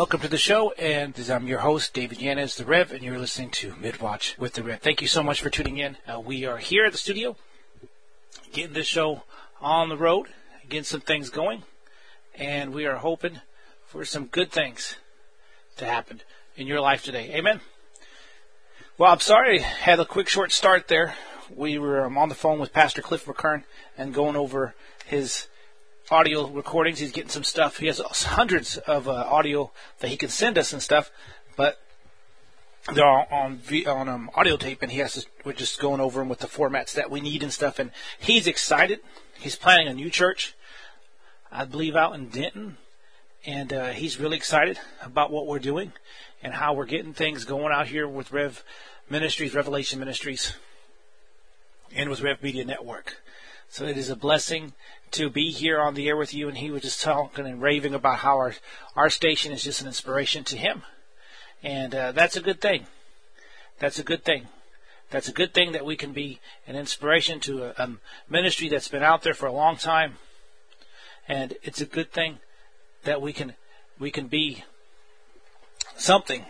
welcome to the show, and I'm your host, David Yanez, the Rev, and you're listening to Midwatch with the Rev. Thank you so much for tuning in. We are here at the studio, getting this show on the road, getting some things going, and we are hoping for some good things to happen in your life today. Amen? Well, I'm sorry I had a quick short start there. We were on the phone with Pastor Cliff McKern and going over his audio recordings. He's getting some stuff. He has hundreds of audio that he can send us and stuff, but they're all on audio tape, and we're just going over them with the formats that we need and stuff. And he's excited. He's planning a new church, I believe, out in Denton, and he's really excited about what we're doing and how we're getting things going out here with Rev Ministries, Revelation Ministries, and with Rev Media Network. So it is a blessing to be here on the air with you, and he was just talking and raving about how our station is just an inspiration to him. And that's a good thing. That's a good thing. That's a good thing that we can be an inspiration to a ministry that's been out there for a long time. And it's a good thing that we can be something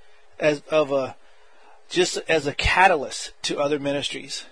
just as a catalyst to other ministries.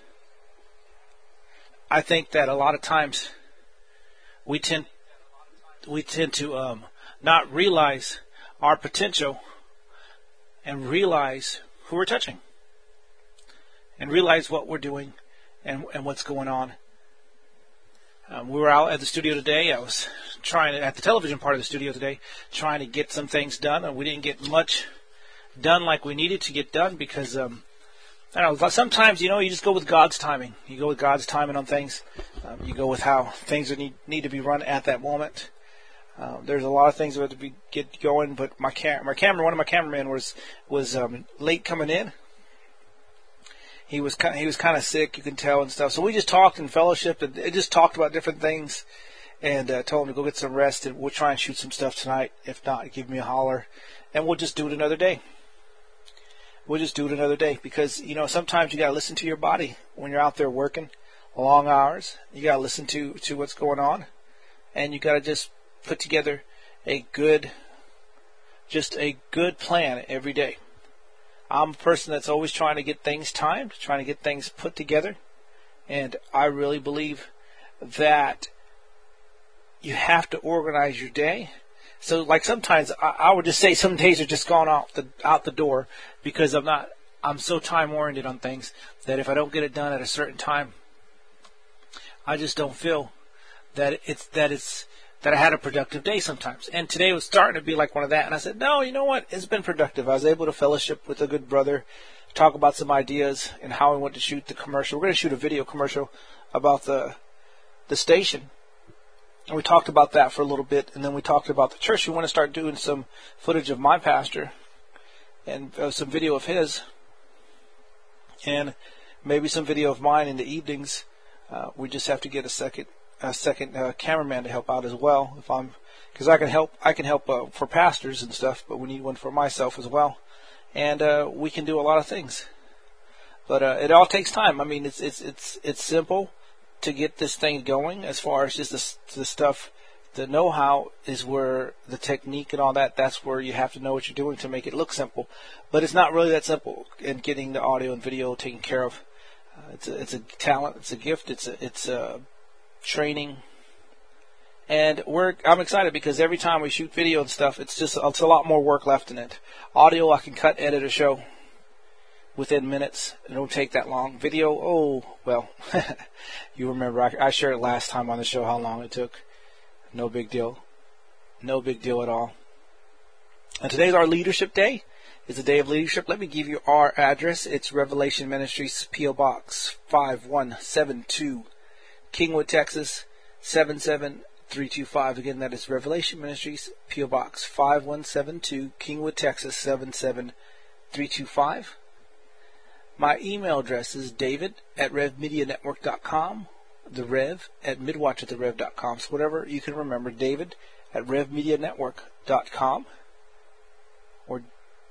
I think that a lot of times we tend to not realize our potential and realize who we're touching and realize what we're doing and what's going on. We were out at the studio today. I was at the television part of the studio today, trying to get some things done, and we didn't get much done like we needed to get done because I don't know, sometimes, you just go with God's timing. You go with God's timing on things. You go with how things need to be run at that moment. There's a lot of things that have to get going, but one of my cameramen was late coming in. He was kind of sick, you can tell, and stuff. So we just talked and fellowshiped and just talked about different things, and told him to go get some rest, and we'll try and shoot some stuff tonight. If not, give me a holler, and we'll just do it another day. We'll just do it another day because, sometimes you got to listen to your body when you're out there working long hours. You got to listen to what's going on, and you got to just put together a good plan every day. I'm a person that's always trying to get things timed, trying to get things put together, and I really believe that you have to organize your day. So, like, sometimes I would just say some days are just gone out the door because I'm so time oriented on things that if I don't get it done at a certain time, I just don't feel that I had a productive day sometimes. And today was starting to be like one of that. And I said, no, you know what? It's been productive. I was able to fellowship with a good brother, talk about some ideas and how we want to shoot the commercial. We're going to shoot a video commercial about the station. And we talked about that for a little bit, and then we talked about the church. We want to start doing some footage of my pastor and some video of his, and maybe some video of mine in the evenings. We just have to get a second cameraman to help out as well, because I can help for pastors and stuff, but we need one for myself as well, and we can do a lot of things. But it all takes time. I mean, it's simple to get this thing going. As far as just the stuff, the know-how is where the technique and all that's where you have to know what you're doing to make it look simple. But it's not really that simple in getting the audio and video taken care of. It's a talent, it's a gift, it's a training. And I'm excited because every time we shoot video and stuff, it's a lot more work left in it. Audio, I can edit a show within minutes. It don't take that long. Video, you remember I shared it last time on the show how long it took. No big deal. No big deal at all. And today's our leadership day. It's a day of leadership. Let me give you our address. It's Revelation Ministries, P.O. Box 5172, Kingwood, Texas 77325. Again, that is Revelation Ministries, P.O. Box 5172, Kingwood, Texas 77325. My email address is david@revmedianetwork.com, the Rev at midwatchattherev.com. So whatever you can remember, david@revmedianetwork.com or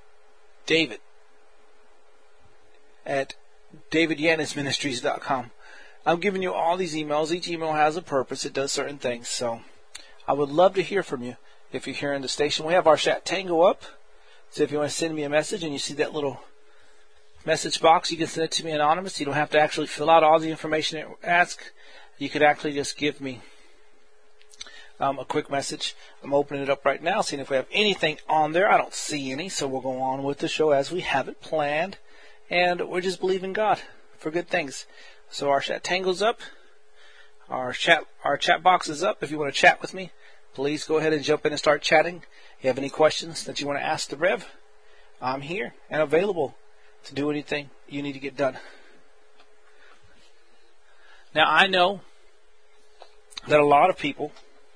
david@davidyanezministries.com. I'm giving you all these emails. Each email has a purpose. It does certain things. So I would love to hear from you. if you're here in the station. We have our chat Tango up. So if you want to send me a message and you see that little message box, you can send it to me anonymous. You don't have to actually fill out all the information it asks. You could actually just give me a quick message. I'm opening it up right now, seeing if we have anything on there. I don't see any, so we'll go on with the show as we have it planned. And we're just believing God for good things. So our chat Tango's up. Our chat box is up. If you want to chat with me, please go ahead and jump in and start chatting. If you have any questions that you want to ask the Rev, I'm here and available to do anything you need to get done. Now, I know that a lot of people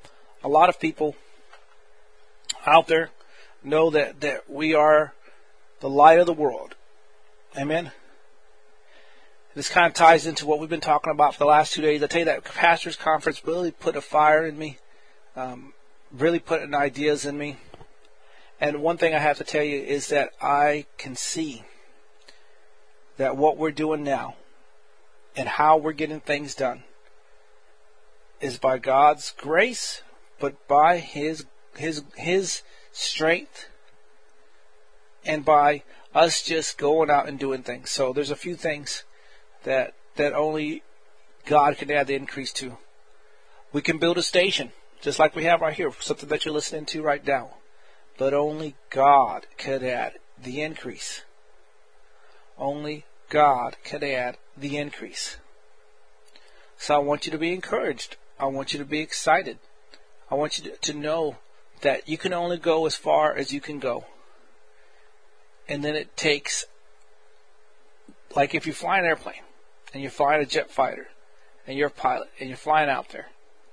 out there know that we are the light of the world. Amen. This kind of ties into what we've been talking about for the last 2 days. I tell you, that pastor's conference really put a fire in me, really put ideas in me. And one thing I have to tell you is that I can see that what we're doing now and how we're getting things done is by God's grace, but by His strength, and by us just going out and doing things. So there's a few things that only God can add the increase to. We can build a station, just like we have right here, something that you're listening to right now. But only God could add the increase. Only God could add the increase. So I want you to be encouraged. I want you to be excited. I want you to know that you can only go as far as you can go. And then it takes, like if you fly an airplane, and you're flying a jet fighter, and you're a pilot, and you're flying out there,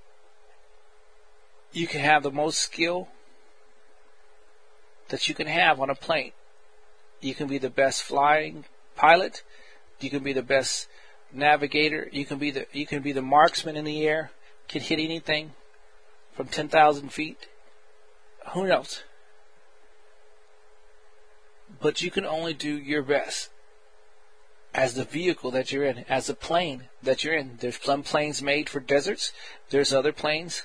you can have the most skill that you can have on a plane. You can be the best flying pilot. You can be the best navigator. You can be the marksman in the air. Can hit anything from 10,000 feet. Who knows? But you can only do your best as the vehicle that you're in, as the plane that you're in. There's some planes made for deserts. There's other planes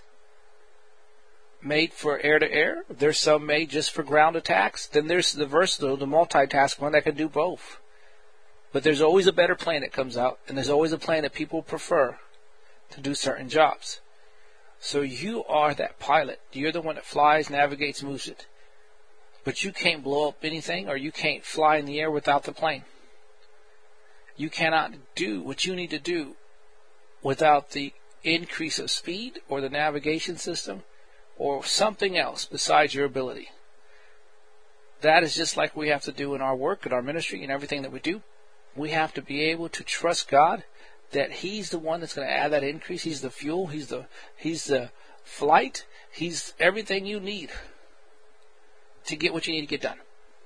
made for air-to-air. There's some made just for ground attacks. Then there's the versatile, the multitask one that can do both. But there's always a better plane that comes out, and there's always a plane that people prefer to do certain jobs. So you are that pilot. You're the one that flies, navigates, moves it. But you can't blow up anything, or you can't fly in the air without the plane. You cannot do what you need to do without the increase of speed or the navigation system or something else besides your ability. That is just like we have to do in our work, in our ministry, and everything that we do. We have to be able to trust God that He's the one that's going to add that increase. He's the fuel. He's the flight. He's everything you need to get what you need to get done.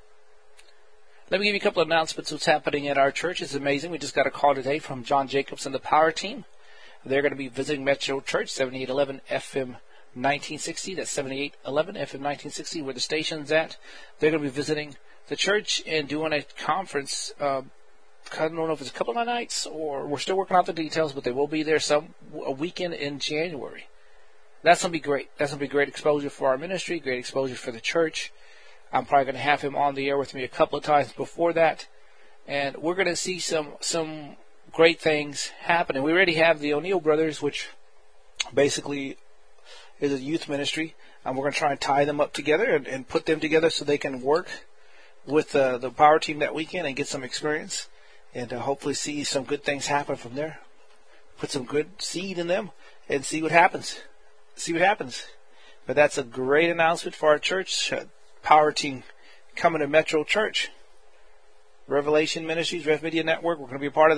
Let me give you a couple of announcements of what's happening at our church. It's amazing. We just got a call today from John Jacobs and the Power Team. They're going to be visiting Metro Church, 7811 FM 1960. That's 7811 FM 1960, where the station's at. They're going to be visiting the church and doing a conference. I don't know if it's a couple of nights or we're still working out the details, but they will be there a weekend in January. That's going to be great. That's going to be great exposure for our ministry, great exposure for the church. I'm probably going to have him on the air with me a couple of times before that. And we're going to see some great things happening. We already have the O'Neill Brothers, which basically is a youth ministry. And we're going to try and tie them up together and put them together so they can work with the Power Team that weekend and get some experience. And hopefully see some good things happen from there. Put some good seed in them and see what happens. But that's a great announcement for our church. Power Team coming to Metro Church. Revelation Ministries, Rev Media Network, we're going to be a part of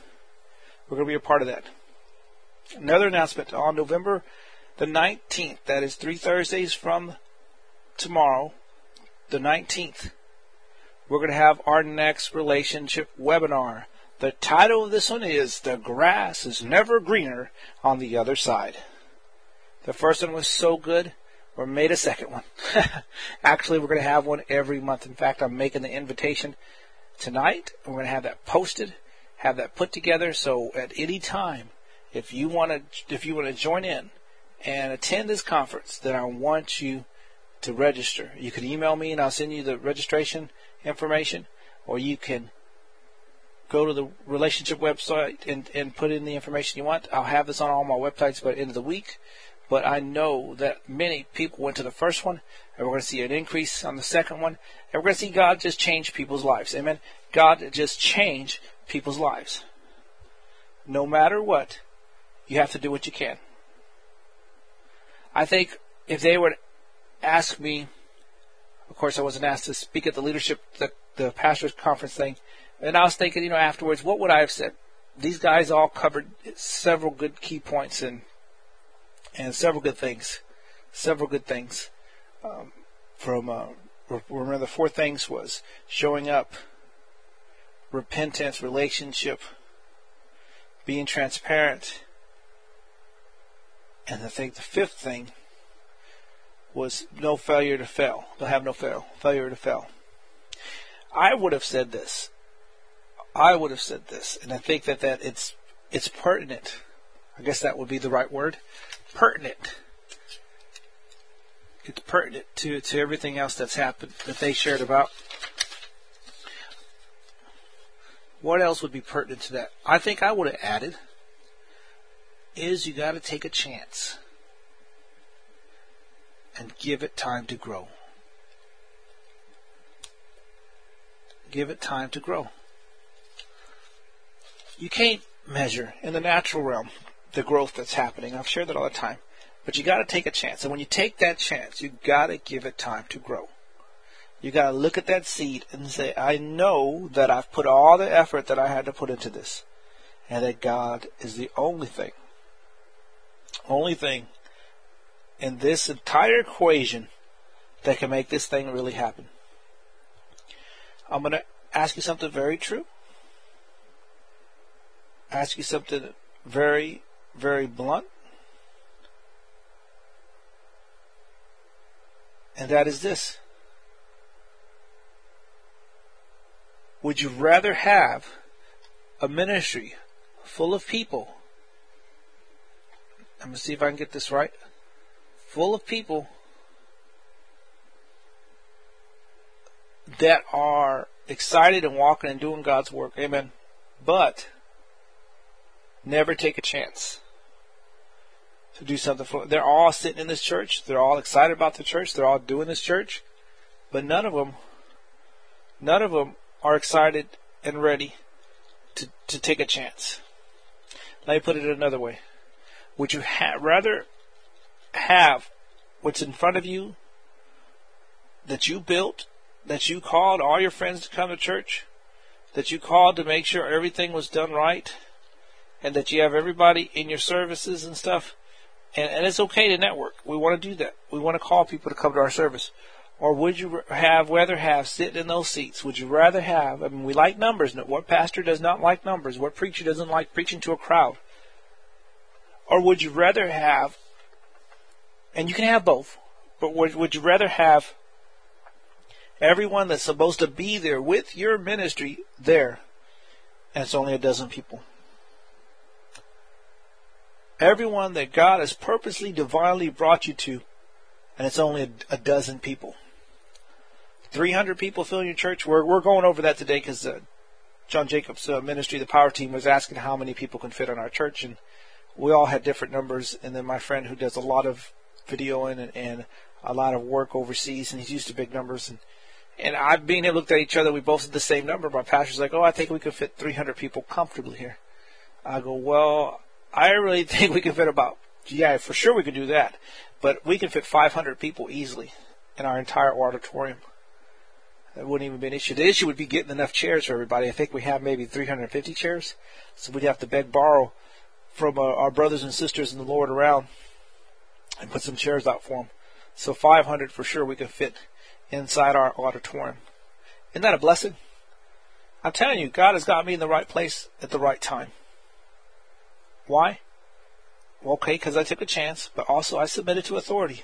that. Another announcement on November the 19th, that is 3 Thursdays from tomorrow, the 19th, we're going to have our next relationship webinar. The title of this one is The Grass is Never Greener on the Other Side. The first one was so good, we made a second one. Actually, we're going to have one every month. In fact, I'm making the invitation tonight. We're going to have that posted, have that put together. So at any time, if you want to join in and attend this conference, then I want you to register. You can email me and I'll send you the registration information, or you can go to the relationship website and put in the information you want. I'll have this on all my websites by the end of the week. But I know that many people went to the first one, and we're going to see an increase on the second one, and we're going to see God just change people's lives. Amen. God just change people's lives. No matter what, you have to do what you can. I think if they were to ask me, of course I wasn't asked to speak at the leadership, the pastor's conference thing, and I was thinking, afterwards, what would I have said? These guys all covered several good key points and several good things. Remember the 4 things was showing up, repentance, relationship, being transparent, and I think the 5th thing was no failure to fail. They'll have no failure to fail. I would have said this, and I think that it's pertinent. I guess that would be the right word. Pertinent. It's pertinent to everything else that's happened that they shared about. What else would be pertinent to that? I think I would have added is you got to take a chance and give it time to grow. Give it time to grow. You can't measure in the natural realm the growth that's happening. I've shared that all the time. But you got to take a chance. And when you take that chance, you got to give it time to grow. You got to look at that seed and say, I know that I've put all the effort that I had to put into this. And that God is the only thing in this entire equation that can make this thing really happen. I'm going to ask you something very true. Ask you something very, very blunt. And that is this. Would you rather have a ministry full of people? I'm going to see if I can get this right. Full of people that are excited and walking and doing God's work. Amen. But never take a chance to do something for. They're all sitting in this church. They're all excited about the church. They're all doing this church. But none of them are excited and ready to take a chance. Let me put it another way. Would you rather have what's in front of you that you built, that you called all your friends to come to church, that you called to make sure everything was done right, and that you have everybody in your services and stuff? And it's okay to network. We want to do that. We want to call people to come to our service. Or would you rather have sitting in those seats? Would you rather have, we like numbers. What pastor does not like numbers? What preacher doesn't like preaching to a crowd? Or would you rather have, and you can have both, but would you rather have everyone that's supposed to be there with your ministry there, and it's only a dozen people? Everyone that God has purposely, divinely brought you to, and it's only a dozen people. 300 people filling your church. We're going over that today because John Jacobs' ministry, the power team, was asking how many people can fit on our church, and we all had different numbers. And then my friend who does a lot of videoing and a lot of work overseas, and he's used to big numbers. And I've been able to look at each other. We both had the same number. My pastor's like, I think we could fit 300 people comfortably here. I go, well, I really think we can fit for sure we could do that. But we can fit 500 people easily in our entire auditorium. That wouldn't even be an issue. The issue would be getting enough chairs for everybody. I think we have maybe 350 chairs. So we'd have to borrow from our brothers and sisters in the Lord around and put some chairs out for them. So 500 for sure we could fit inside our auditorium. Isn't that a blessing? I'm telling you, God has got me in the right place at the right time. Why? Well, okay, because I took a chance, but also I submitted to authority.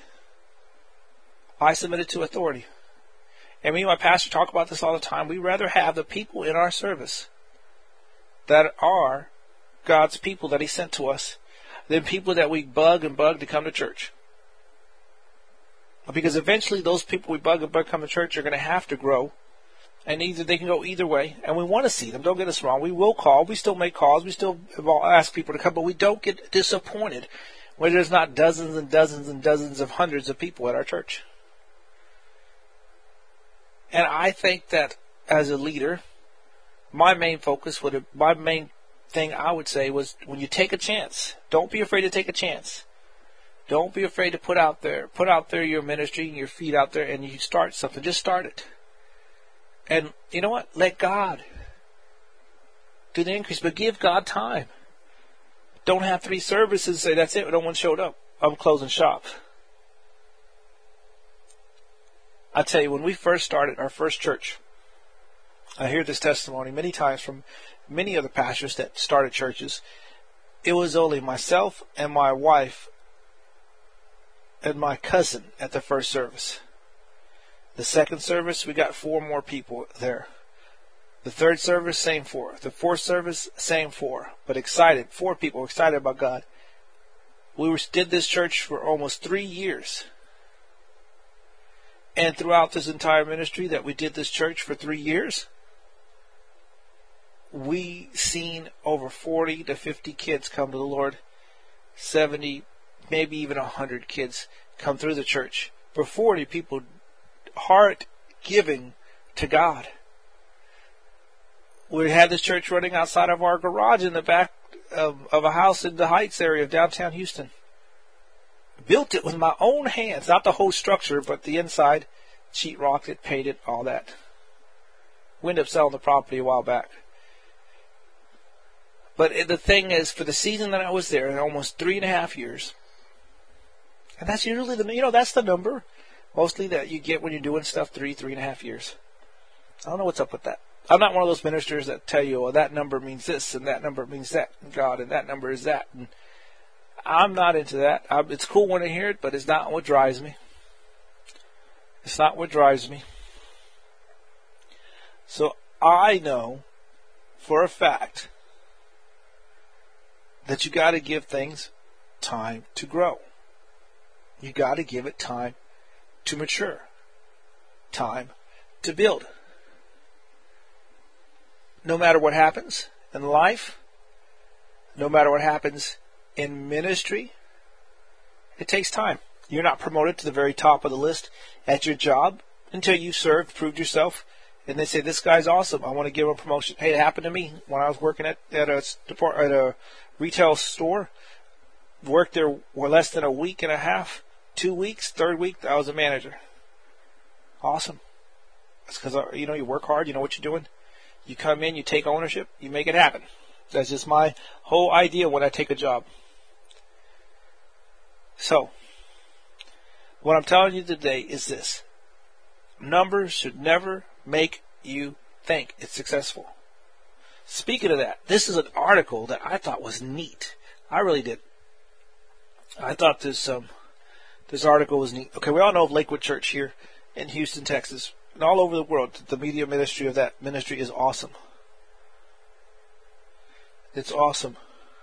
And me and my pastor talk about this all the time. We rather have the people in our service that are God's people that He sent to us than people that we bug to come to church. Because eventually those people we bug about coming to church are going to have to grow. And either they can go either way. And we want to see them. Don't get us wrong. We will call. We still make calls. We still ask people to come. But we don't get disappointed when there's not dozens and dozens and dozens of hundreds of people at our church. And I think that as a leader, my main thing I would say was, when you take a chance, don't be afraid to take a chance. Don't be afraid to put out there your ministry and your feet out there, and you start something. Just start it. And you know what? Let God do the increase, but give God time. Don't have 3 services and say, that's it, no one showed up, I'm closing shop. I tell you, when we first started our first church, I hear this testimony many times from many other pastors that started churches. It was only myself and my wife and my cousin at the first service. The second service, we got 4 more people there. The third service, same 4. The fourth service, same 4. But excited, 4 people excited about God. We did this church for almost 3 years. And throughout this entire ministry that we did this church for 3 years, we seen over 40 to 50 kids come to the Lord, 70, maybe even 100 kids come through the church. For 40 people, heart giving to God. We had this church running outside of our garage in the back of a house in the Heights area of downtown Houston. Built it with my own hands, not the whole structure, but the inside. Sheetrocked it, painted, all that. We ended up selling the property a while back. But the thing is, for the season that I was there, in almost 3.5 years, and that's usually that's the number, mostly that you get when you're doing stuff, 3.5 years. I don't know what's up with that. I'm not one of those ministers that tell you, oh, that number means this, and that number means that, and God, and that number is that. And I'm not into that. It's cool when I hear it, but it's not what drives me. It's not what drives me. So I know for a fact that you got to give things time to grow. You got to give it time to mature. Time to build. No matter what happens in life, no matter what happens in ministry, it takes time. You're not promoted to the very top of the list at your job until you've served, proved yourself, and they say, this guy's awesome, I want to give him a promotion. Hey, it happened to me when I was working at a retail store. Worked there for less than a week and a half, 2 weeks, third week, I was a manager. Awesome. That's because, you work hard, you know what you're doing. You come in, you take ownership, you make it happen. That's just my whole idea when I take a job. So, what I'm telling you today is this. Numbers should never make you think it's successful. Speaking of that, this is an article that I thought was neat. I really did. I thought this article was neat. Okay, we all know of Lakewood Church here in Houston, Texas, and all over the world. The media ministry of that ministry is awesome. It's awesome.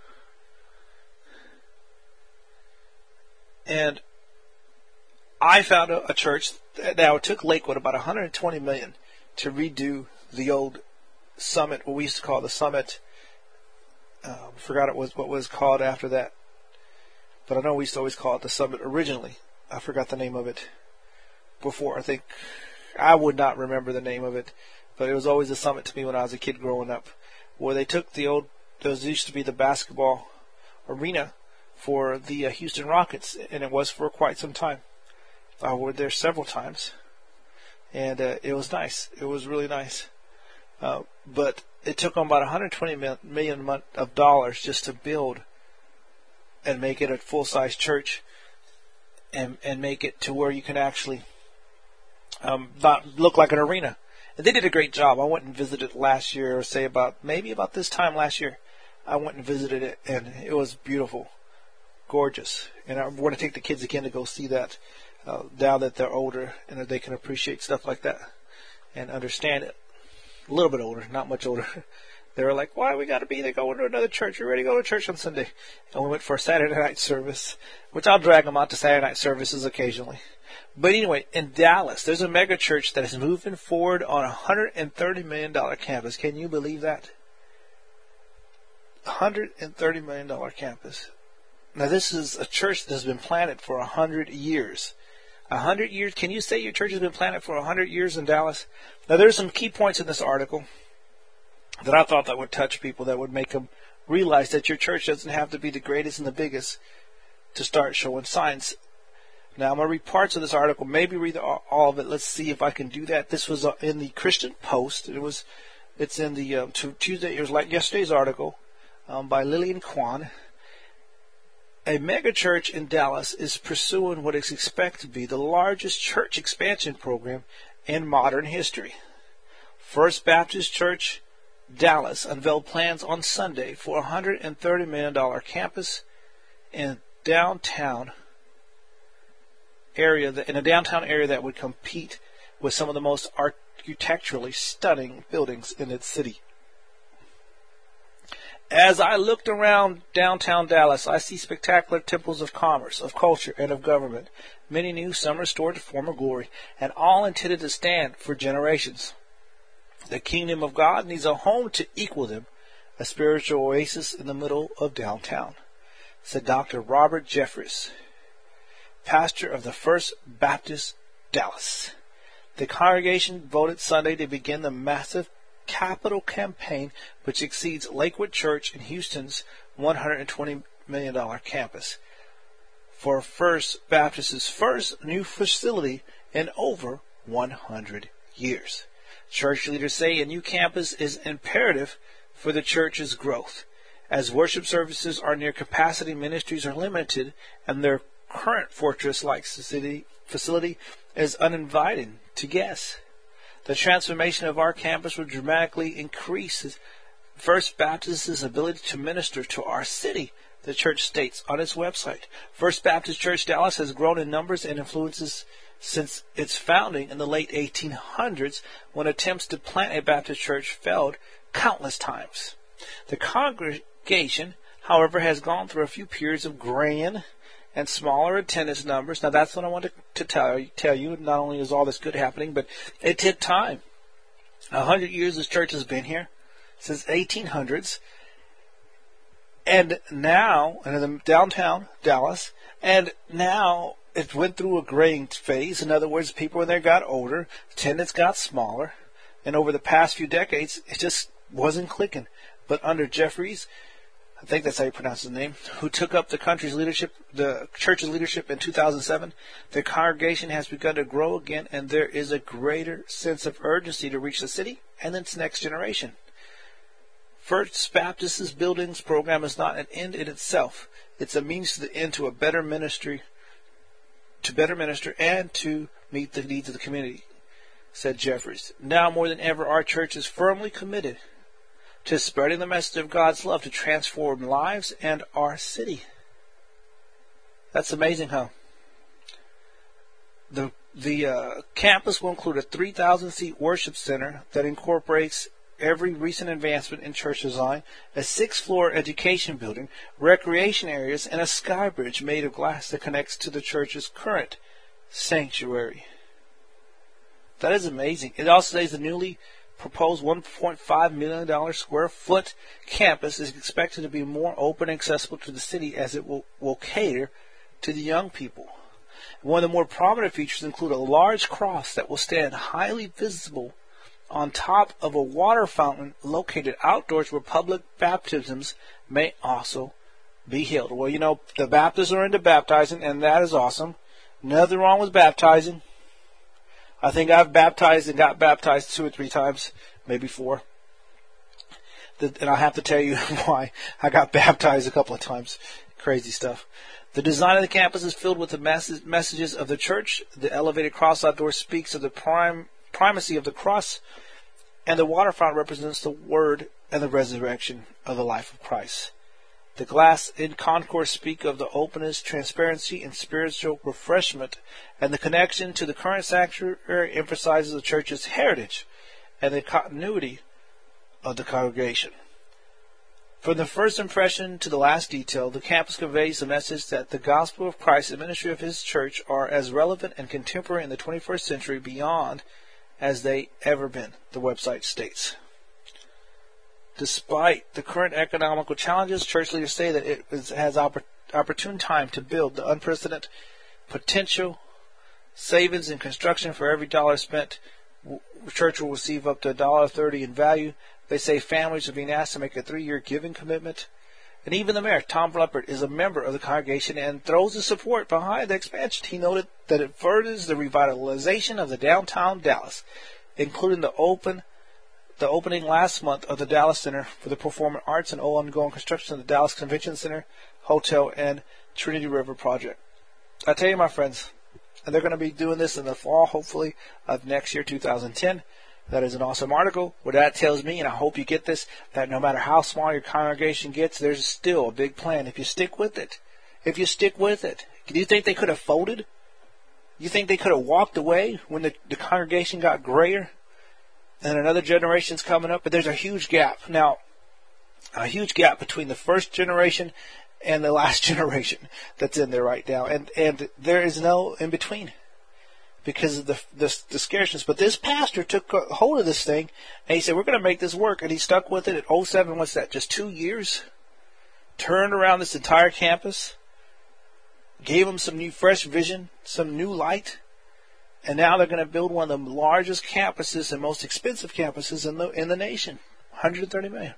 And I found a church. Now, it took Lakewood about $120 million to redo the old Summit, what we used to call the Summit. Forgot what was called after that. But I know we used to always call it the Summit originally. I forgot the name of it before. I think I would not remember the name of it, but it was always the Summit to me when I was a kid growing up, where they took those used to be the basketball arena for the Houston Rockets, and it was for quite some time. I was there several times, and it was nice. It was really nice. But it took them about $120 million of dollars just to build and make it a full-size church, and make it to where you can actually not look like an arena. And they did a great job. I went and visited last year, or maybe about this time last year. I went and visited it, and it was beautiful, gorgeous. And I want to take the kids again to go see that now that they're older and that they can appreciate stuff like that and understand it. A little bit older, not much older. They were like, why we got to be there going to another church? We're ready to go to church on Sunday. And we went for a Saturday night service, which I'll drag them out to Saturday night services occasionally. But anyway, in Dallas, there's a mega church that is moving forward on a $130 million campus. Can you believe that? $130 million campus. Now, this is a church that has been planted for 100 years. 100 years? Can you say your church has been planted for 100 years in Dallas? Now, there's some key points in this article that I thought that would touch people, that would make them realize that your church doesn't have to be the greatest and the biggest to start showing signs. Now, I'm going to read parts of this article, maybe read all of it. Let's see if I can do that. This was in the Christian Post. It's in the Tuesday. It was like yesterday's article by Lillian Kwan. A megachurch in Dallas is pursuing what is expected to be the largest church expansion program in modern history. First Baptist Church Dallas unveiled plans on Sunday for a $130 million campus in a downtown area that would compete with some of the most architecturally stunning buildings in its city. As I looked around downtown Dallas, I see spectacular temples of commerce, of culture, and of government. Many new, some restored to former glory, and all intended to stand for generations. The kingdom of God needs a home to equal them, a spiritual oasis in the middle of downtown, said Dr. Robert Jeffries, pastor of the First Baptist Dallas. The congregation voted Sunday to begin the massive capital campaign, which exceeds Lakewood Church in Houston's $120 million campus, for First Baptist's first new facility in over 100 years. Church leaders say a new campus is imperative for the church's growth. As worship services are near capacity, ministries are limited, and their current fortress-like facility is uninviting to guests. The transformation of our campus will dramatically increase First Baptist's ability to minister to our city, the church states on its website. First Baptist Church Dallas has grown in numbers and influences since its founding in the late 1800s, when attempts to plant a Baptist church failed countless times. The congregation, however, has gone through a few periods of graying and smaller attendance numbers. Now, that's what I wanted to tell you. Not only is all this good happening, but it took time. 100 years this church has been here, since 1800s, and now in the downtown Dallas, and now it went through a graying phase. In other words, people in there got older, attendance got smaller, and over the past few decades, it just wasn't clicking. But under Jeffries, I think that's how you pronounce his name, who took up the church's leadership in 2007, the congregation has begun to grow again, and there is a greater sense of urgency to reach the city and its next generation. First Baptist's buildings program is not an end in itself. It's a means to the end to better minister and to meet the needs of the community, said Jeffries. Now more than ever, our church is firmly committed to spreading the message of God's love to transform lives and our city. That's amazing, huh? The campus will include a 3,000-seat worship center that incorporates every recent advancement in church design, a 6-floor education building, recreation areas, and a sky bridge made of glass that connects to the church's current sanctuary. That is amazing. It also says the newly proposed $1.5 million square foot campus is expected to be more open and accessible to the city, as it will cater to the young people. One of the more prominent features include a large cross that will stand highly visible on top of a water fountain located outdoors, where public baptisms may also be held. Well, you know, the Baptists are into baptizing, and that is awesome. Nothing wrong with baptizing. I think I've baptized and got baptized 2 or 3 times, maybe 4. And I'll have to tell you why I got baptized a couple of times. Crazy stuff. The design of the campus is filled with the messages of the church. The elevated cross outdoors speaks of the primacy of the cross, and the water fountain represents the word and the resurrection of the life of Christ. The glass in concourse speak of the openness, transparency, and spiritual refreshment, and the connection to the current sanctuary emphasizes the church's heritage and the continuity of the congregation. From the first impression to the last detail, the campus conveys the message that the gospel of Christ and ministry of his church are as relevant and contemporary in the 21st century beyond as they ever been, the website states. Despite the current economical challenges, church leaders say that it has opportune time to build the unprecedented potential savings in construction. For every dollar spent, church will receive up to $1.30 in value. They say families are being asked to make a 3-year giving commitment. And even the mayor, Tom Blumpert, is a member of the congregation and throws his support behind the expansion. He noted that it furthers the revitalization of the downtown Dallas, including the opening last month of the Dallas Center for the Performing Arts and ongoing construction of the Dallas Convention Center, Hotel, and Trinity River Project. I tell you, my friends, and they're going to be doing this in the fall, hopefully, of next year, 2010. That is an awesome article. What that tells me, and I hope you get this, that no matter how small your congregation gets, there's still a big plan if you stick with it. If you stick with it. Do you think they could have folded? You think they could have walked away when the congregation got grayer and another generation's coming up? But there's a huge gap. Now, a huge gap between the first generation and the last generation that's in there right now. And there is no in between, because of the scarceness. But this pastor took hold of this thing, and he said, we're going to make this work. And he stuck with it at 07. What's that? Just 2 years? Turned around this entire campus. Gave them some new fresh vision, some new light. And now they're going to build one of the largest campuses and most expensive campuses in the nation. $130 million.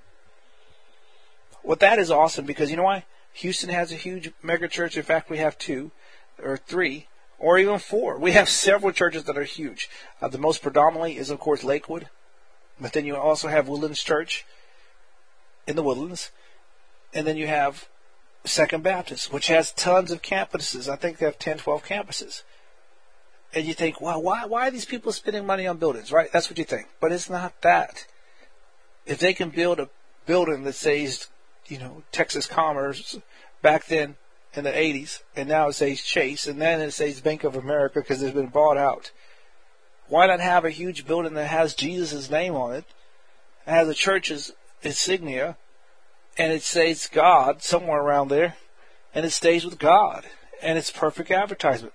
Well, that is awesome, because you know why? Houston has a huge mega church. In fact, we have 2 or 3. Or even 4. We have several churches that are huge. The most predominantly is, of course, Lakewood. But then you also have Woodlands Church in the Woodlands. And then you have Second Baptist, which has tons of campuses. I think they have 10, 12 campuses. And you think, wow, why are these people spending money on buildings, right? That's what you think. But it's not that. If they can build a building that says, Texas Commerce back then, in the 80s, and now it says Chase, and then it says Bank of America because it's been bought out. Why not have a huge building that has Jesus' name on it, it has a church's insignia, and it says God somewhere around there, and it stays with God, and it's perfect advertisement.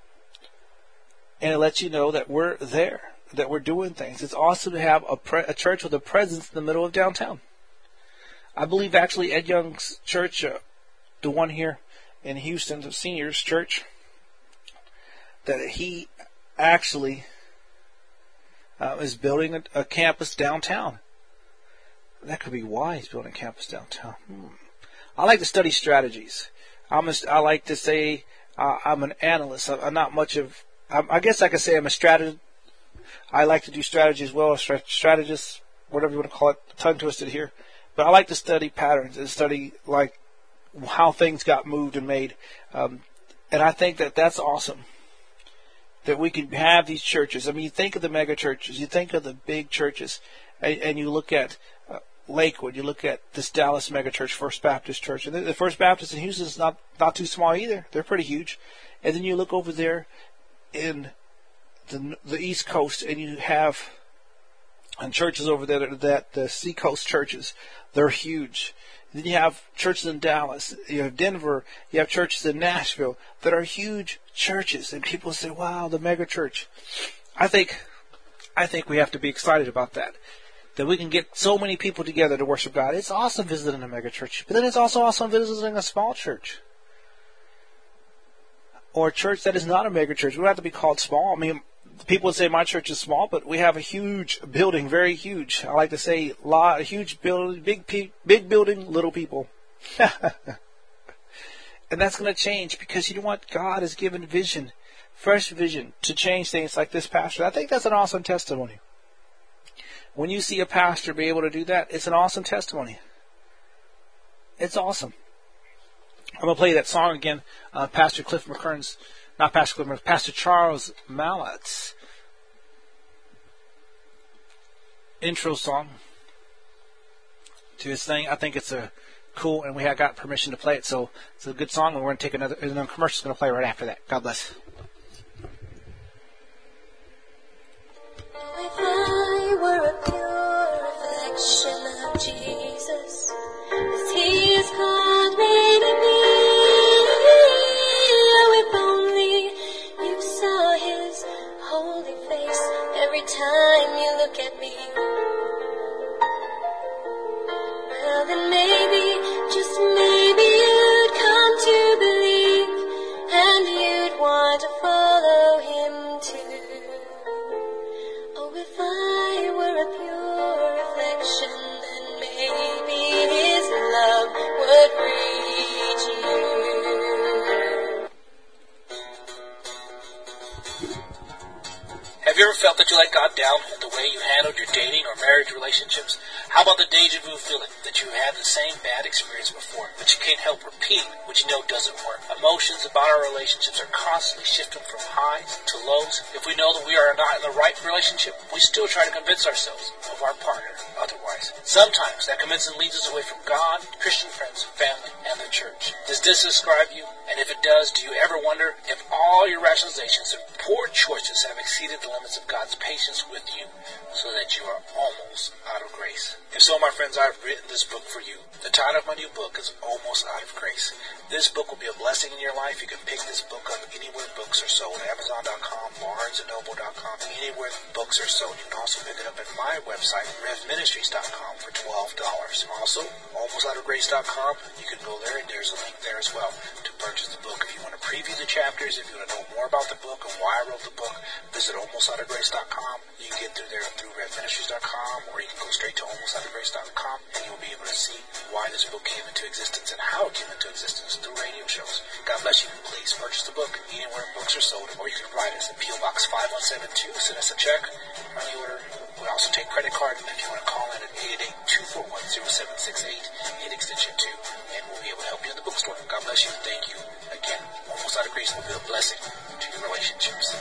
And it lets you know that we're there, that we're doing things. It's awesome to have a church with a presence in the middle of downtown. I believe actually Ed Young's church, the one here in Houston, the Seniors Church, that he actually is building a campus downtown. That could be why he's building a campus downtown. I like to study strategies. I like to say I'm an analyst. I'm not much of, I guess I could say I'm a strategist. I like to do strategy as well, a strategist, whatever you want to call it, tongue twisted here. But I like to study patterns and study like how things got moved and made. And I think that that's awesome, that we can have these churches. I mean, you think of the mega churches, you think of the big churches, and you look at Lakewood, you look at this Dallas mega church, First Baptist Church. And the First Baptist in Houston is not too small either. They're pretty huge. And then you look over there in the East Coast, and you have churches over there that the Seacoast churches, they're huge. Then you have churches in Dallas, you have Denver, you have churches in Nashville that are huge churches. And people say, wow, the mega church. I think we have to be excited about that we can get so many people together to worship God. It's awesome visiting a mega church, but then it's also awesome visiting a small church. Or a church that is not a mega church. We don't have to be called small. I mean, people would say my church is small, but we have a huge building, very huge. I like to say a huge building, big building, little people. And that's going to change, because you know what? God has given vision, fresh vision, to change things like this pastor. I think that's an awesome testimony. When you see a pastor be able to do that, it's an awesome testimony. It's awesome. I'm going to play that song again. Pastor Charles Mallett's intro song to his thing. I think it's cool, and we have got permission to play it, so it's a good song, and we're going to take another commercial. Going to play right after that. God bless. If I were a pure reflection of Jesus, direction, then maybe his love would reach you. Have you ever felt that you let God down in the way you handled your dating or marriage relationships? How about the deja vu feeling that you had the same bad experience before, but you can't help repeat what you know doesn't work? Emotions about our relationships are constantly shifting from highs to lows. If we know that we are not in the right relationship, we still try to convince ourselves of our partner otherwise. Sometimes that convincing leads us away from God, Christian friends, family, and the church. Does this describe you? And if it does, do you ever wonder if all your rationalizations and poor choices have exceeded the limits of God's patience with you, so that you are almost out of grace? If so, my friends, I have written this book for you. The title of my new book is Almost Out of Grace. This book will be a blessing in your life. You can pick this book up anywhere books are sold. Amazon.com, BarnesandNoble.com, anywhere books are sold. You can also pick it up at my website, RevMinistries.com, for $12. Also, AlmostOutOfGrace.com, you can go there and there's a link there as well to purchase the book. If you want to preview the chapters, if you want to know more about the book and why I wrote the book, visit AlmostOutOfGrace.com. You can get through there through RevMinistries.com, or you can go straight to AlmostOutOfGrace.com, and you'll be able to see why this book came into existence and how it came into existence through radio shows. God bless you. Please purchase the book anywhere books are sold, or you can write us at P.O. Box 5172. Send us a check on the order. We also take credit card, and if you want to call in at 888-241-0768, hit extension 2, and we'll be able to help you in the bookstore. God bless you. Thank you. Again, Almost Out of Grace will be a blessing to your relationships.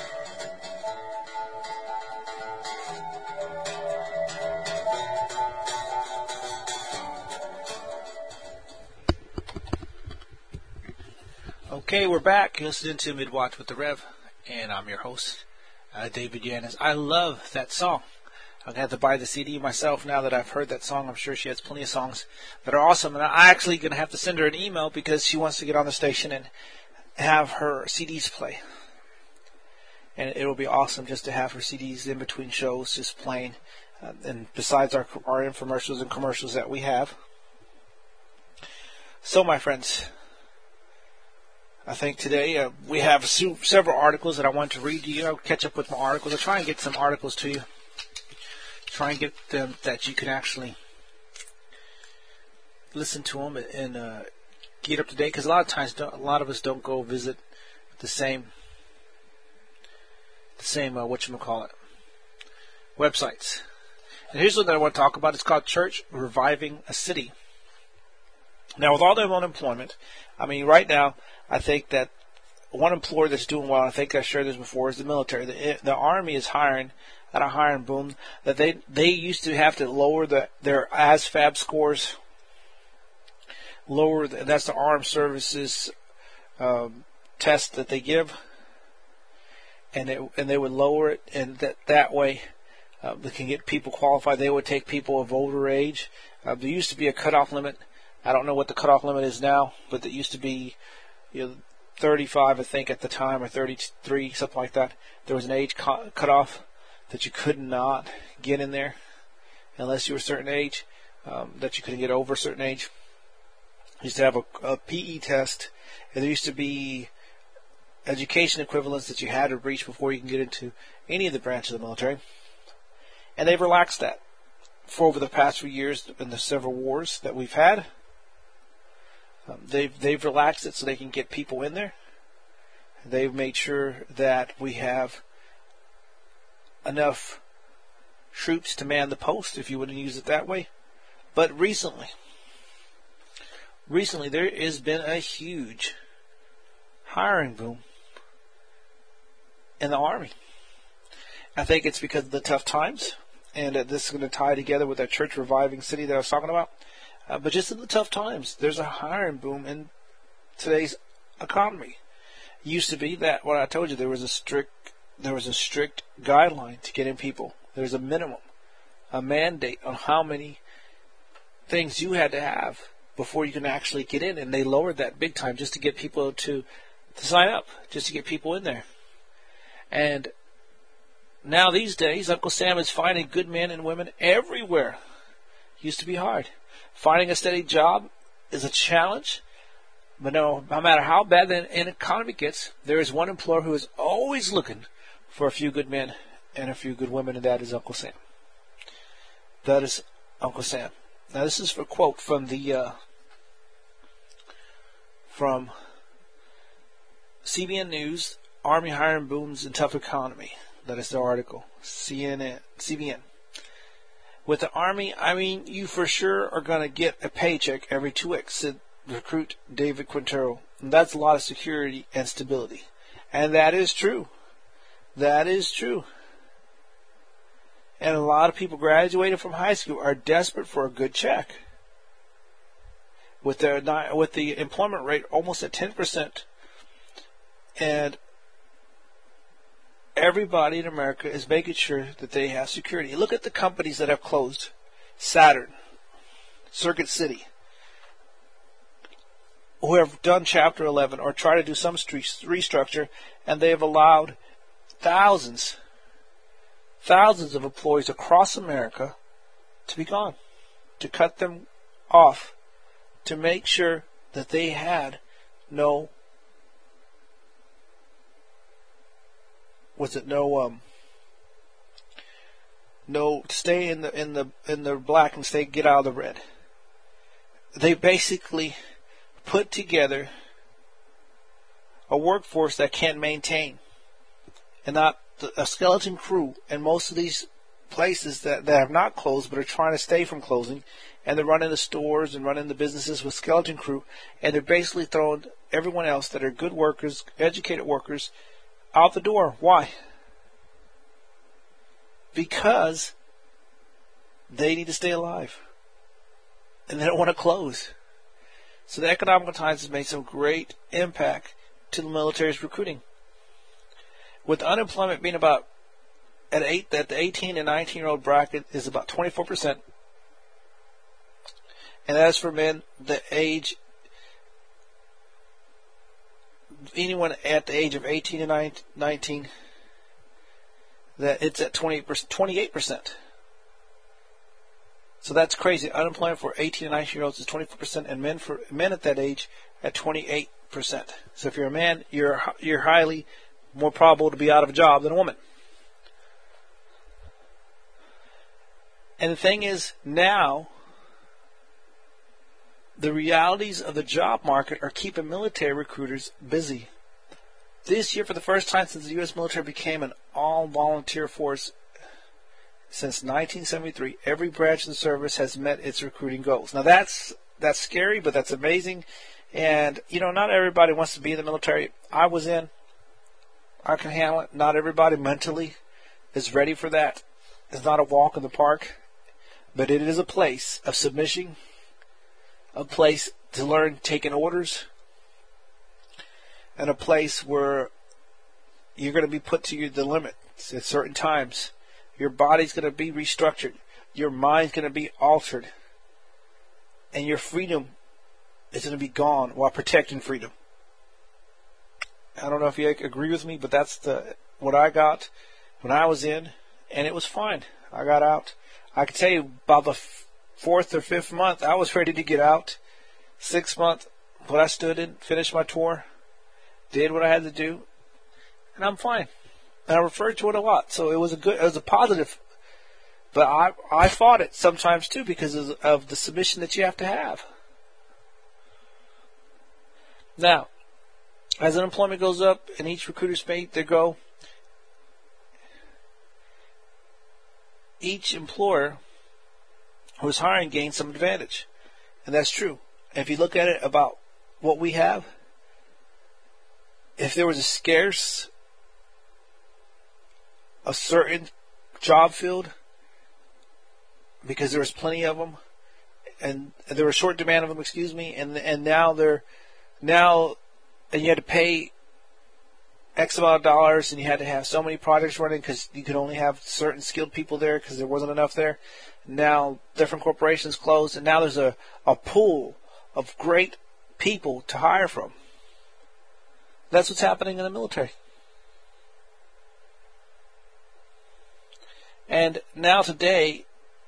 Okay, we're back. You're listening to Midwatch with the Rev, and I'm your host, David Yanez. I love that song. I'm going to have to buy the CD myself now that I've heard that song. I'm sure she has plenty of songs that are awesome, and I'm actually going to have to send her an email because she wants to get on the station and have her CDs play. And it'll be awesome just to have her CDs in between shows just playing, and besides our infomercials and commercials that we have. So, my friends, I think today we have several articles that I want to read to you. I'll catch up with my articles. I'll try and get some articles to you. Try and get them that you can actually listen to them and get up to date. Because a lot of times, a lot of us don't go visit the same websites. And here's what I want to talk about. It's called Church Reviving a City. Now, with all the unemployment, I mean, right now, I think that one employer that's doing well, I think I shared this before, is the military. The Army is hiring at a hiring boom that they used to have to lower their ASVAB scores. That's the Armed Services test that they give, and they would lower it, and that way they can get people qualified. They would take people of older age. There used to be a cutoff limit. I don't know what the cutoff limit is now, but it used to be 35, I think, at the time, or 33, something like that. There was an age cutoff that you could not get in there unless you were a certain age, that you couldn't get over a certain age. You used to have a PE test, and there used to be education equivalents that you had to reach before you can get into any of the branches of the military. And they've relaxed that for over the past few years in the several wars that we've had. They've relaxed it so they can get people in there. They've made sure that we have enough troops to man the post, if you wouldn't use it that way. But recently there has been a huge hiring boom in the Army. I think it's because of the tough times, and this is going to tie together with that church reviving city that I was talking about. But just in the tough times, there's a hiring boom in today's economy. It used to be that what I told you, there was a strict guideline to get in people. There's a minimum, a mandate on how many things you had to have before you can actually get in, and they lowered that big time just to get people to sign up, just to get people in there. And now these days, Uncle Sam is finding good men and women everywhere. Used to be hard. Finding a steady job is a challenge, but no matter how bad the economy gets, there is one employer who is always looking for a few good men and a few good women, and that is Uncle Sam. That is Uncle Sam. Now this is a quote from the from CBN News, Army hiring booms in tough economy. That is the article. CBN. With the Army, I mean, you for sure are going to get a paycheck every 2 weeks, said recruit David Quintero. And that's a lot of security and stability. And that is true. That is true. And a lot of people graduating from high school are desperate for a good check. With the employment rate almost at 10%, and everybody in America is making sure that they have security. Look at the companies that have closed. Saturn, Circuit City, who have done Chapter 11 or try to do some restructure, and they have allowed thousands of employees across America to be gone, to cut them off, to make sure that they had no stay in the black and get out of the red. They basically put together a workforce that can't maintain, and not a skeleton crew. And most of these places that have not closed but are trying to stay from closing, and they're running the stores and running the businesses with skeleton crew, and they're basically throwing everyone else that are good workers, educated workers, out the door. Why? Because they need to stay alive, and they don't want to close. So the Economical Times has made some great impact to the military's recruiting. With unemployment being about at the 18 and 19-year-old bracket is about 24%, and as for men, the age, anyone at the age of 18 and 19, that it's at 28%. So that's crazy. Unemployment for 18 and 19-year-olds is 24%, and men at that age at 28%. So if you're a man, you're highly more probable to be out of a job than a woman. And the thing is, now the realities of the job market are keeping military recruiters busy. This year, for the first time since the U.S. military became an all-volunteer force since 1973, every branch of the service has met its recruiting goals. Now that's scary, but that's amazing. And, not everybody wants to be in the military. I was in. I can handle it. Not everybody mentally is ready for that. It's not a walk in the park, but it is a place of submission, a place to learn taking orders, and a place where you're going to be put to the limit at certain times. Your body's going to be restructured. Your mind's going to be altered. And your freedom is going to be gone while protecting freedom. I don't know if you agree with me, but that's what I got when I was in, and it was fine. I got out. I can tell you about the 4th or 5th month, I was ready to get out. 6th month, but I stood in, finished my tour, did what I had to do, and I'm fine. And I referred to it a lot, so it was a positive. But I fought it sometimes too because of the submission that you have to have. Now, as unemployment goes up and each recruiter's made their go, each employer who's hiring gains some advantage. And that's true. And if you look at it about what we have, if there was a certain job field, because there was plenty of them, and there was short demand of them, and now you had to pay X amount of dollars, and you had to have so many projects running because you could only have certain skilled people there because there wasn't enough there. Now different corporations closed, and now there's a pool of great people to hire from. That's what's happening in the military. And now today,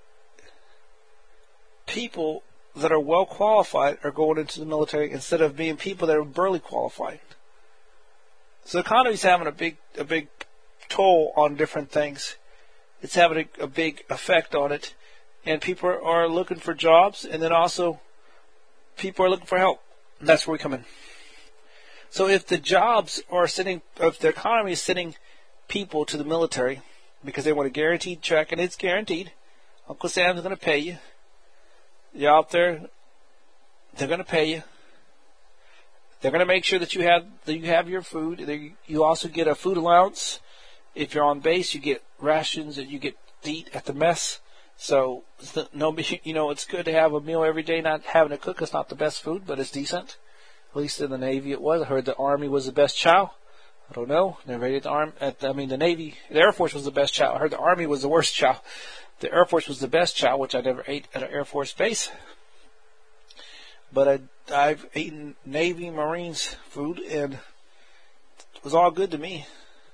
people that are well qualified are going into the military instead of being people that are barely qualified. So the economy's having a big toll on different things. It's having a big effect on it. and people are looking for jobs, and then also people are looking for help. And that's where we come in. So if the if the economy is sending people to the military because they want a guaranteed check, and it's guaranteed, Uncle Sam's going to pay you. You're out there, they're going to pay you. They're going to make sure that you have your food. You also get a food allowance. If you're on base, you get rations that you get to eat at the mess. So it's good to have a meal every day. Not having to cook is not the best food, but it's decent. At least in the Navy it was. I heard the Army was the best chow. I don't know. Never ate at the Army. The Navy, the Air Force was the best chow. I heard the Army was the worst chow. The Air Force was the best chow, which I never ate at an Air Force base. But I've eaten Navy, Marines food, and it was all good to me.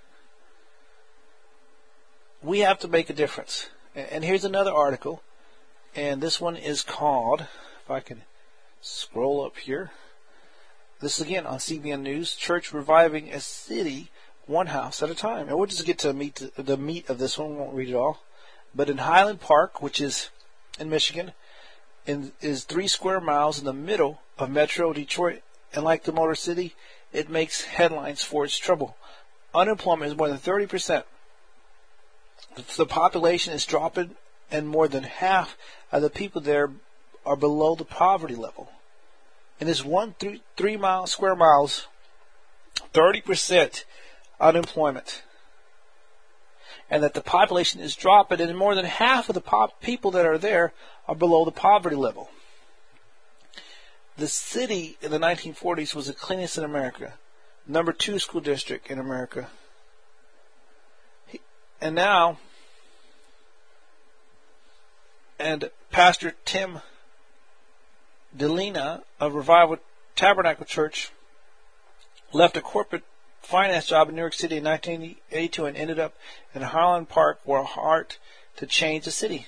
We have to make a difference. And here's another article, and this one is called, if I can scroll up here, this is again on CBN News, Church Reviving a City One House at a Time. And we'll just get to the meat of this one, we won't read it all. But in Highland Park, which is in Michigan, is 3 square miles in the middle of Metro Detroit, and like the Motor City, it makes headlines for its trouble. Unemployment is more than 30%. The population is dropping, and more than half of the people there are below the poverty level. In this 3 square miles, 30% unemployment. And that the population is dropping, and more than half of the people that are there are below the poverty level. The city in the 1940s was the cleanest in America, number 2 school district in America. And now, Pastor Tim DeLina of Revival Tabernacle Church left a corporate finance job in New York City in 1982 and ended up in Highland Park with a heart to change the city.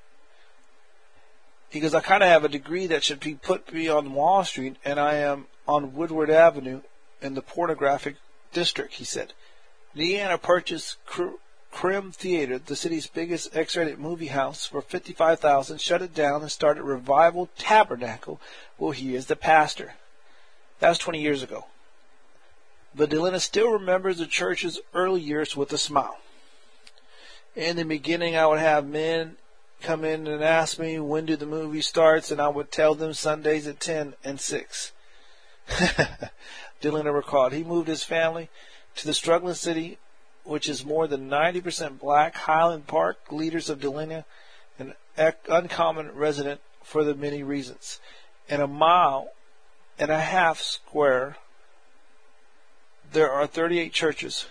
Because I kind of have a degree that should be put me on Wall Street, and I am on Woodward Avenue in the pornographic district, he said. Deanna purchased Crim Theater, the city's biggest X-rated movie house, for $55,000, shut it down, and started Revival Tabernacle, where he is the pastor. That was 20 years ago. But Delina still remembers the church's early years with a smile. In the beginning, I would have men come in and ask me when do the movie starts, and I would tell them Sundays at 10 and 6. Delina recalled. He moved his family to the struggling city, which is more than 90% black. Highland Park, leaders of Delina, an uncommon resident for the many reasons. In a 1.5 mile square, there are 38 churches.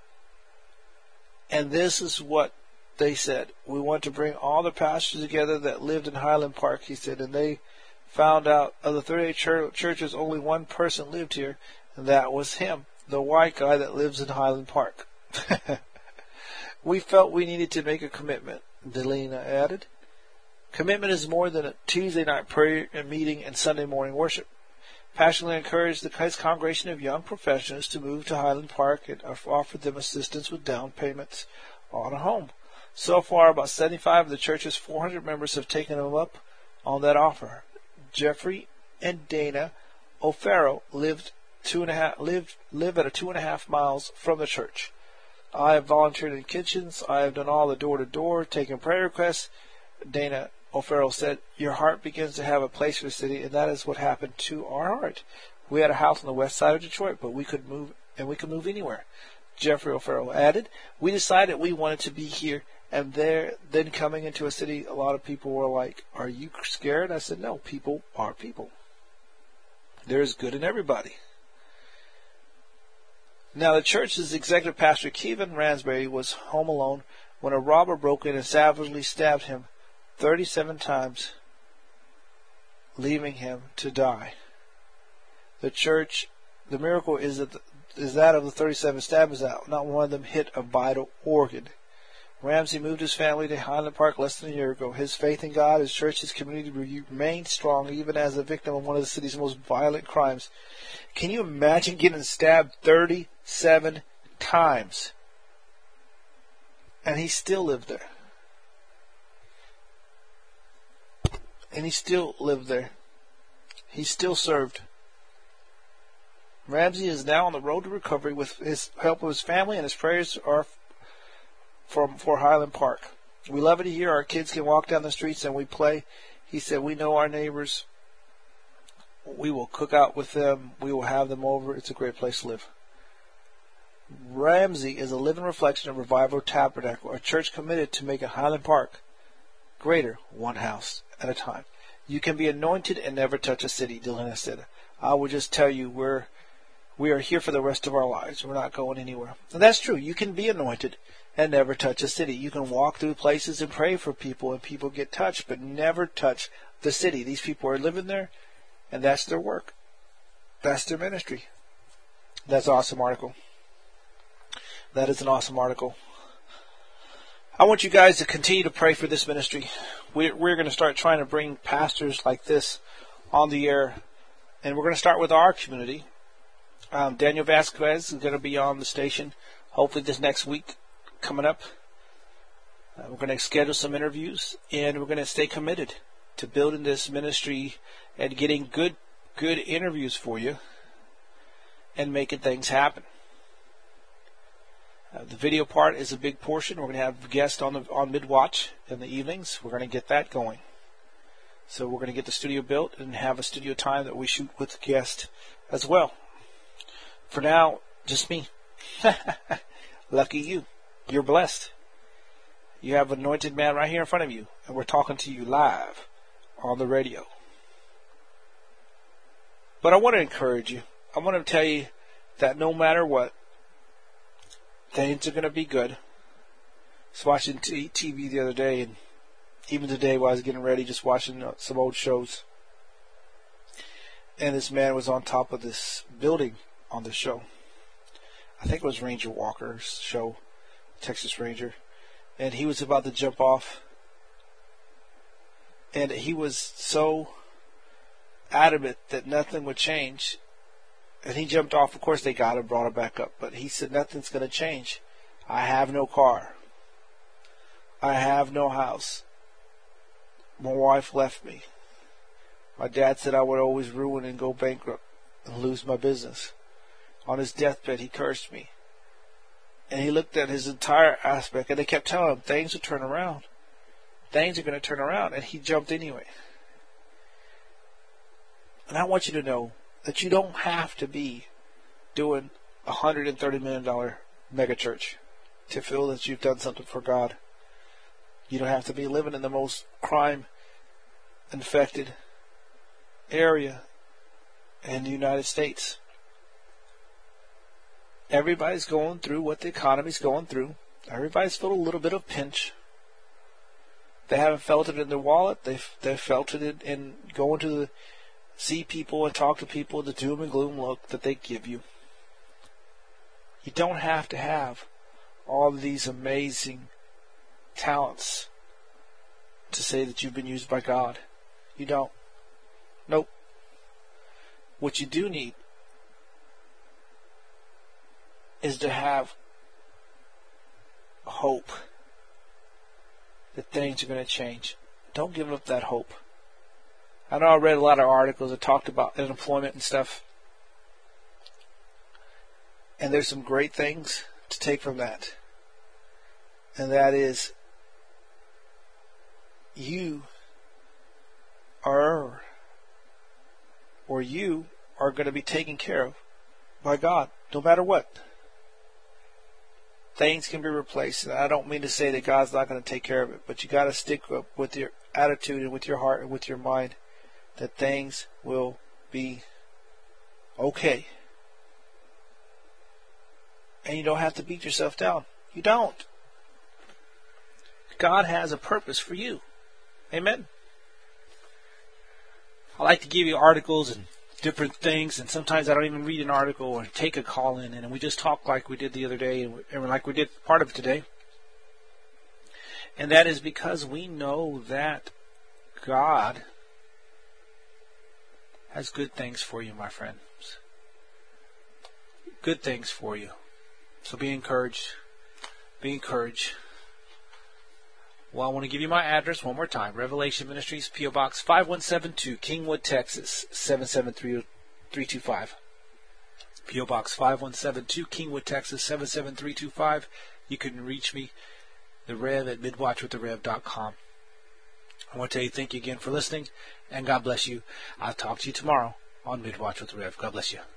And this is what they said. We want to bring all the pastors together that lived in Highland Park, he said. And they found out of the 38 churches, only one person lived here, and that was him, the white guy that lives in Highland Park. We felt we needed to make a commitment, Delina added. Commitment is more than a Tuesday night prayer and meeting and Sunday morning worship. Passionately encouraged the congregation of young professionals to move to Highland Park and offered them assistance with down payments on a home. So far, about 75 of the church's 400 members have taken them up on that offer. Jeffrey and Dana O'Farrell live at 2.5 miles from the church. I have volunteered in kitchens. I have done all the door-to-door, taken prayer requests. Dana O'Farrell said, your heart begins to have a place for the city, and that is what happened to our heart. We had a house on the west side of Detroit, but we could move anywhere. Jeffrey O'Farrell added, we decided we wanted to be here, and then coming into a city, a lot of people were like, are you scared? I said, no, people are people. There is good in everybody. Now, the church's executive pastor, Kevin Ransbury, was home alone when a robber broke in and savagely stabbed him 37 times, leaving him to die. The miracle is that of the 37 stabbings out, not one of them hit a vital organ. Ramsey moved his family to Highland Park less than a year ago. His faith in God, his church, his community remained strong even as a victim of one of the city's most violent crimes. Can you imagine getting stabbed 37 times? And he still lived there. And he still lived there. He still served. Ramsey is now on the road to recovery with his help of his family, and his prayers are for Highland Park. We love it here. Our kids can walk down the streets and we play. He said, we know our neighbors. We will cook out with them. We will have them over. It's a great place to live. Ramsey is a living reflection of Revival Tabernacle, a church committed to making Highland Park greater, one house at a time. You can be anointed and never touch a city, Dylan has said. I will just tell you, we are here for the rest of our lives. We're not going anywhere. And that's true. You can be anointed and never touch a city. You can walk through places and pray for people and people get touched, but never touch the city. These people are living there, and that's their work. That's their ministry. That's an awesome article. That is an awesome article. I want you guys to continue to pray for this ministry. We're going to start trying to bring pastors like this on the air, and we're going to start with our community. Daniel Vasquez is going to be on the station hopefully this next week coming up. We're going to schedule some interviews, and we're going to stay committed to building this ministry and getting good interviews for you and making things happen. The video part is a big portion. We're going to have guests on mid-watch in the evenings. We're going to get that going. So we're going to get the studio built and have a studio time that we shoot with guests as well. For now, just me. Lucky you. You're blessed. You have an anointed man right here in front of you, and we're talking to you live on the radio. But I want to encourage you. I want to tell you that no matter what, things are going to be good. I was watching TV the other day, and even today while I was getting ready, just watching some old shows. And this man was on top of this building on the show. I think it was Ranger Walker's show, Texas Ranger. And he was about to jump off. And he was so adamant that nothing would change. And he jumped off. Of course, they got him, brought him back up. But he said, nothing's going to change. I have no car. I have no house. My wife left me. My dad said I would always ruin and go bankrupt and lose my business. On his deathbed, he cursed me. And he looked at his entire aspect, and they kept telling him, things will turn around. Things are going to turn around. And he jumped anyway. And I want you to know that you don't have to be doing a $130 million mega church to feel that you've done something for God. You don't have to be living in the most crime-infected area in the United States. Everybody's going through what the economy's going through. Everybody's felt a little bit of pinch. They haven't felt it in their wallet. They've felt it in going to see people and talk to people, the doom and gloom look that they give you. You don't have to have all of these amazing talents to say that you've been used by God. You don't. Nope. What you do need is to have hope that things are going to change. Don't give up that hope. I know I read a lot of articles that talked about unemployment and stuff. And there's some great things to take from that. And that is, you are going to be taken care of by God, no matter what. Things can be replaced. And I don't mean to say that God's not going to take care of it, but you got to stick up with your attitude and with your heart and with your mind that things will be okay. And you don't have to beat yourself down. You don't. God has a purpose for you. Amen. I like to give you articles and different things, and sometimes I don't even read an article or take a call in, and we just talk like we did the other day, and like we did part of it today. And that is because we know that God has good things for you, my friends. Good things for you. So be encouraged. Be encouraged. Well, I want to give you my address one more time. Revelation Ministries, P.O. Box 5172, Kingwood, Texas, 77325. P.O. Box 5172, Kingwood, Texas, 77325. You can reach me, the Rev, at midwatchwiththerev.com. I want to tell you thank you again for listening, and God bless you. I'll talk to you tomorrow on Midwatch with the Rev. God bless you.